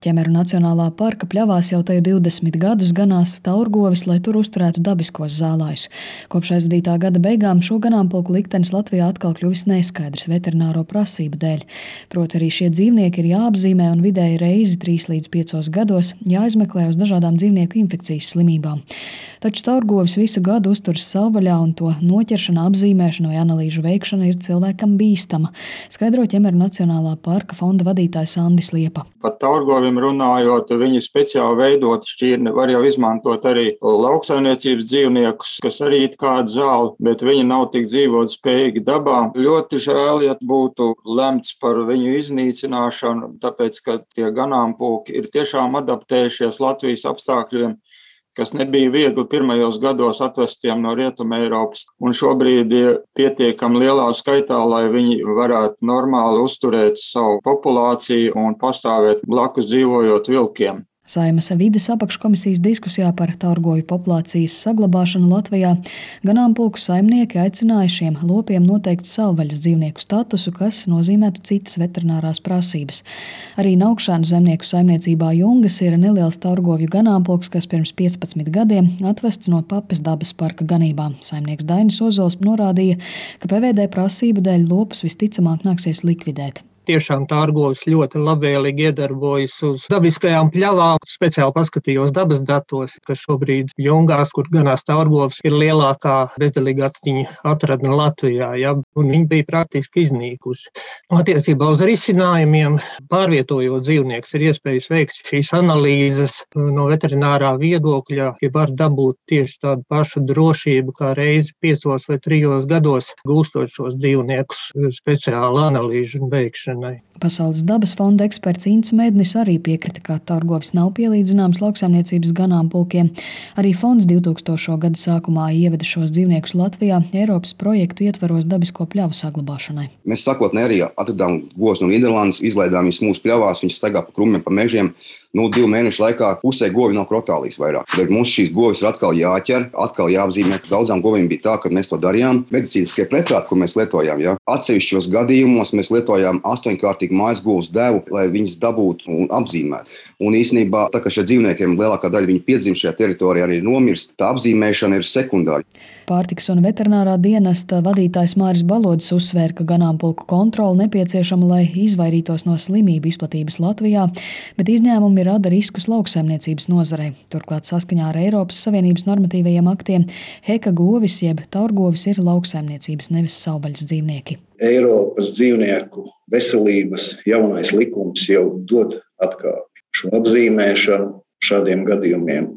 Ķemeru Nacionālā parka pļavās jau teju 20 gadus ganās taurgovis, lai tur uzturētu dabiskos zālājus. Kopš aizvadītā gada beigām šo ganāmpulku liktenis Latvijā atkal kļuvis neskaidrs veterināro prasību dēļ. Proti arī šie dzīvnieki ir jāapzīmē un vidēji reizi 3 līdz 5 gados jāizmeklē uz dažādām dzīvnieku infekcijas slimībām. Taču taurgovis visu gadu uzturas savvaļā un to noķeršana, apzīmēšana vai analīžu veikšana ir cilvēkam bīstama, skaidro Ķemeru Nacionālā parka fonda vadītājs Andis Liepa. Par taurgoviem runājot, viņu speciāli veidot šķirni var jau izmantot arī lauksaimniecības dzīvniekus, kas arī it kādu zāli, bet viņi nav tik dzīvot spējīgi dabā. Ļoti žēl, ja būtu lemts par viņu iznīcināšanu, tāpēc, ka tie ganāmpulki ir tiešām adaptējušies Latvijas apstākļiem, kas nebija viegli pirmajos gados atvestiem no Rietuma Eiropas, un šobrīd ir pietiekami lielā skaitā, lai viņi varētu normāli uzturēt savu populāciju un pastāvēt blakus dzīvojot vilkiem. Saeimas vides apakškomisijas diskusijā par taurgovju populācijas saglabāšanu Latvijā ganāmpulku saimnieki aicināja šiem lopiem noteikt savvaļas dzīvnieku statusu, kas nozīmētu citas veterinārās prasības. Arī Naukšēnu zemnieku saimniecībā Jungas ir neliels taurgovju ganāmpulks, kas pirms 15 gadiem atvests no Papes dabas parka ganībām. Saimnieks Dainis Ozols norādīja, ka PVD prasību dēļ lopus visticamāk nāksies likvidēt. Tiešām taurgovis ļoti labvēlīgi iedarbojas uz dabiskajām pļavām. Speciāli paskatījos dabas datos, ka šobrīd Jungās, kur ganās taurgovis, ir lielākā bezdelīga actiņa atradne Latvijā, un viņi bija praktiski iznīkusi. Attiecībā uz risinājumiem, pārvietojot dzīvniekus, ir iespējas veikt šīs analīzes no veterinārā viedokļa, ja var dabūt tieši tādu pašu drošību, kā reizi 5 vai 3 gados gūstot šos dzīvniekus speciālu analīžu un veikšanu. Pasaules dabas fonda eksperts Ints Mednis arī piekrita, ka taurgovis nav pielīdzināms lauksaimniecības ganāmpulkiem. Arī fonds 2000. gada sākumā ieveda šos dzīvniekus Latvijā Eiropas projektu ietvaros dabisko pļavu saglabāšanai. Mēs sākotnēji arī atradām govs no Nīderlandes, izlaidām viņus mūsu pļavās, viņas staigā pa krumiem, pa mežiem. 2 mēnešu laikā pusē govi nav krotālijas vairāk. Tad mums šīs govis ir atkal jāķer, atkal jāapzīmē. Daudzām govīm bija tā, ka mēs to darījām. Medicīniskie preparāti, ko mēs lietojām, atsevišķos gadījumos mēs lietojām 8-kārtīgu mājas govs devu, lai viņas dabūtu un apzīmētu. Un īstenībā, tā kā šie dzīvniekiem lielākā daļa viņi piedzimst šajā teritorijā arī nomirst, tā apzīmēšana ir sekundāra. Pārtikas un veterinārā dienesta vadītājs Māris Balodis uzsvēra, ka ganāmpulku kontrole nepieciešama, lai izvairītos no slimību izplatības Latvijā, bet izņēmumi rada riskus lauksaimniecības nozarei. Turklāt saskaņā ar Eiropas Savienības normatīvajiem aktiem heka govis jeb taurgovis ir lauksaimniecības, nevis savvaļas dzīvnieki. Eiropas dzīvnieku veselības jaunais likums jau dod atkāpi. Šo apzīmēšanu šādiem gadījumiem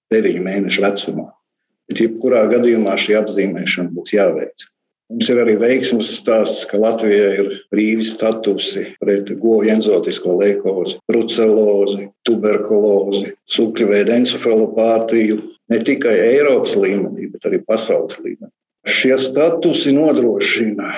9 mēnešu vecumā. Bet jebkurā gadījumā šī apzīmēšana būs jāveic. Mums ir arī veiksmes stāsts, ka Latvijā ir brīvi statusi pret govu enzotisko leikozi, brucelozi, tuberkulozi, cukļveida encefalopātiju ne tikai Eiropas līmenī, bet arī pasaules līmenī. Šie statusi nodrošina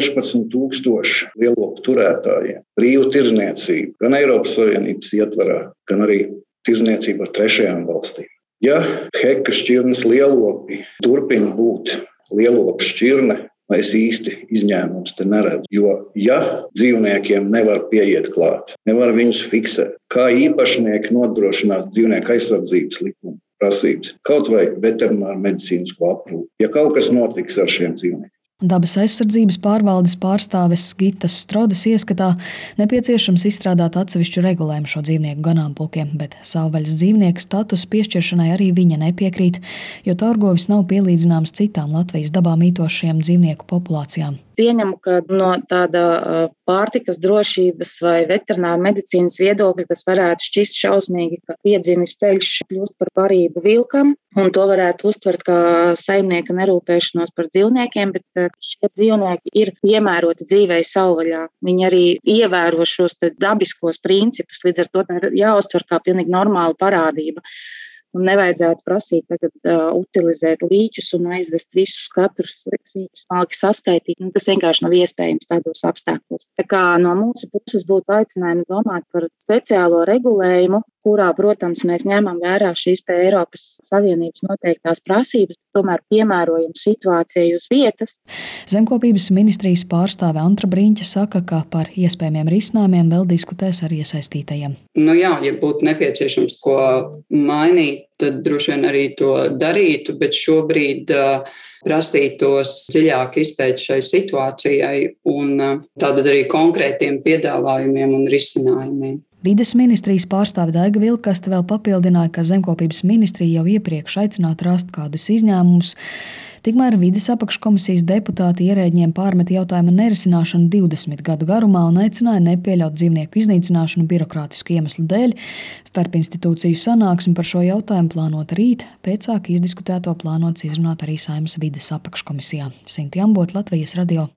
16,000 lielopu turētājiem brīvu tirdzniecību gan Eiropas Savienības ietvarā, gan arī tirdzniecību ar trešajām valstīm. Ja heka šķirnes lielopi turpina būt lielopu šķirne, es īsti izņēmums te neredzu, jo ja dzīvniekiem nevar pieiet klāt, nevar viņus fiksēt, kā īpašnieki nodrošinās dzīvnieku aizsardzības likumu prasības, kaut vai veterināru medicīnisko aprūpi, ja kaut kas notiks ar šiem dzīvniekiem. Dabas aizsardzības pārvaldes pārstāves Gitas Strodes ieskatā nepieciešams izstrādāt atsevišķu regulējumu šo dzīvnieku ganāmpulkiem, bet savvaļas dzīvnieku statusu piešķiršanai arī viņa nepiekrīt, jo taurgovis nav pielīdzināms citām Latvijas dabā mītošajām dzīvnieku populācijām. Pieņemu, ka no tāda pārtikas drošības vai veterināra medicīnas viedokļa tas varētu šķist šausmīgi, ka piedzimis teļš kļūst par barību vilkam, un to varētu uztvert kā saimnieka nerūpēšanos par dzīvniekiem, bet šie dzīvnieki ir piemēroti dzīvei savvaļā. Viņi arī ievēro šos dabiskos principus, līdz ar to ir jāuztver kā pilnīgi normāla parādība. Un nevajadzētu prasīt tagad utilizēt līķus un aizvest visus katrus smalki saskaitīt. Tas vienkārši nav iespējams tādos apstākļos. Tā kā no mūsu puses būtu aicinājumi domāt par speciālo regulējumu, kurā, protams, mēs ņemam vērā šīs Eiropas Savienības noteiktās prasības, tomēr piemērojam situācijai uz vietas. Zemkopības ministrijas pārstāve Antra Briņķa saka, ka par iespējamiem risinājumiem vēl diskutēs ar iesaistītajiem. Ja būtu nepieciešams ko mainīt, tad droši vien arī to darītu, bet šobrīd prasītos dziļāk izpēt šai situācijai un tātad arī konkrētiem piedāvājumiem un risinājumiem. Vides ministrijas pārstāve Daiga Vilkaste vēl papildināja, ka Zemkopības ministrija jau iepriekš aicinātu rast kādus izņēmumus. Tikmēr Vides apakškomisijas deputāti ierēģiem pārmet jautājuma nerisināšanu 20 gadu garumā un aicināja nepieļaut dzīvnieku iznīcināšanu birokrātisku iemeslu dēļ. Starpinstitūciju sanāksmi par šo jautājumu plānota rīt, pēcāk izdiskutēto plānots izrunāt arī Saeimas Vides apakškomisijā. Sinti Ambot, Latvijas radio.